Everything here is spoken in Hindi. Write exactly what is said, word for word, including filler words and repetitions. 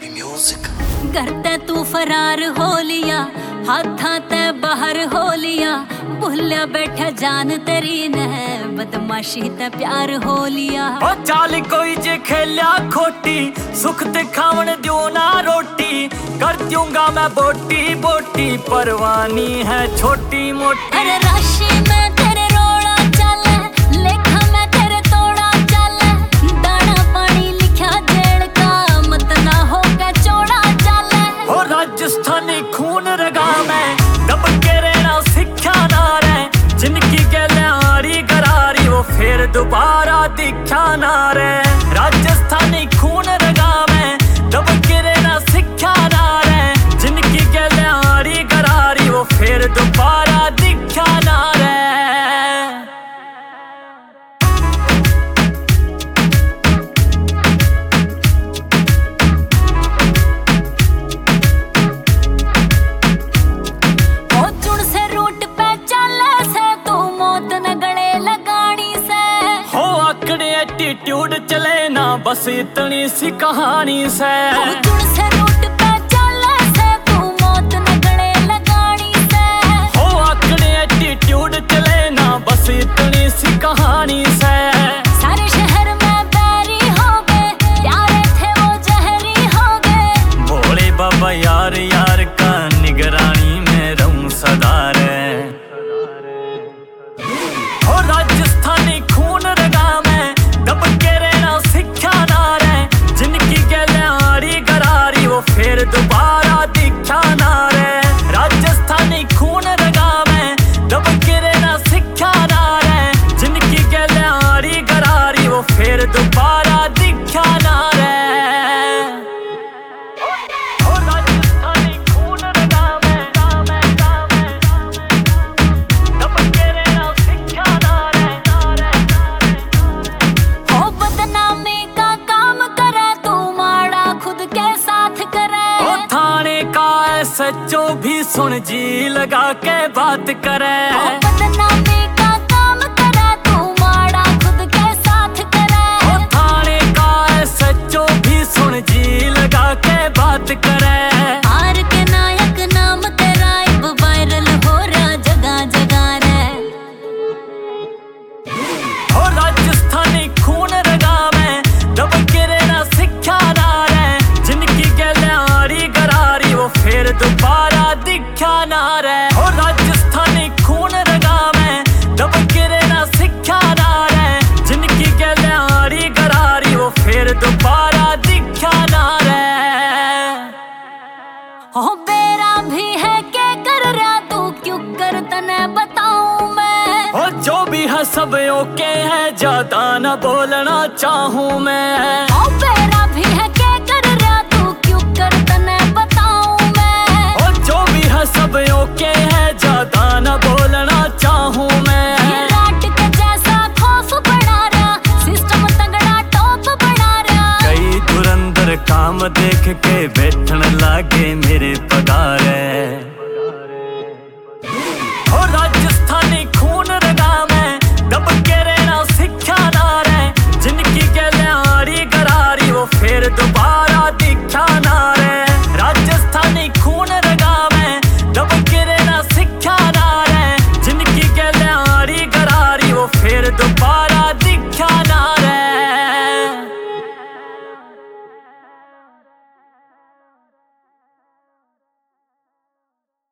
पंजाबी म्यूजिक। करते तू फरार हो लिया, हाथा ते बाहर हो लिया, भुलिया बैठा जान तेरी ने, बदमाशी ते प्यार हो लिया। ओ चाल कोई जे खेलिया खोटी, सुख ते खावन दियो ना रोटी, कर दूंगा मैं बोटी बोटी, परवानी है छोटी मोटी। अरे राशि में तेरे रोड़ा चले, लेखा में तेरे तोड़ा चले, दाना पानी लिखा जेड़ का, मत ना हो के चौड़ा चले। ओ राजस्थानी खून रगा में, दब के रहना सिखा ना रे, जिनकी गलियारी गरारी वो फिर दोबारा दिखा ना रे। राजस्थानी खून रगा में, दब के रहना सिखा ना रे, जिनकी गलियारी गरारी वो फिर दोबारा दिखा ना रे। एटीट्यूड चले ना बस इतनी सी कहानी से, से रूट पे चले से तू मौत न गले लगानी से। हो आकड़े एटीट्यूड चले ना बस इतनी सी कहानी से। सारे शहर में बैरी हो गए, प्यारे थे वो जहरी हो गए। भोले बाबा यार यार का निगरानी में रहूं सदा रे। हो राजस्थानी खून रगा में, दब के रहना सिखा ना रे, जिनकी गलियारी गरारी वो फिर दोबारा दिखा ना रे। राजस्थानी खून रगा में, दब के रहना सिखा ना रे, जिनकी गलियारी गरारी वो फिर दोबारा दिखा ना रे। ओ राजस्थानी खून रगा में, दब के रहना सिखा ना रे। हो बदनामी का काम करे तू, माड़ा खुद के साथ करे। ओ थाने का सच्चो भी सुन जी लगा के बात करे। हो बदनामी का काम करे तू, माड़ा खुद के साथ करे। ओ थाने का सच्चो भी सुन जी लगा के बात करे। हार के नायक नाम तेरा अब वायरल हो रहा जगह जगह रे। ओ राजस्थानी खून रगा में, दब के रहना सिखा ना रे, जिनकी गलियारी गरारी वो फिर दोबारा दिखा ना रे। ओ राजस्थानी खून रगा में, दब के रहना सिखा ना रे, जिनकी गलियारी गरारी वो फिर दोबारा दिखा ना रे। हो बेरा भी है के कर रहा तू, क्यों कर तने बताऊं मैं। ओ जो भी है सब ओके है, ज्यादा न बोलना चाहूँ मैं। हो बेरा भी है के कर रहा तू, क्यों कर तने बताऊं मैं। ओ जो भी है सब ओके है, ज्यादा न बोलना चाहूँ मैं। ये राट के जैसा खौफ बढ़ा रहा, सिस्टम तगड़ा टॉप बढ़ा रहा। कई धुरंधर काम देख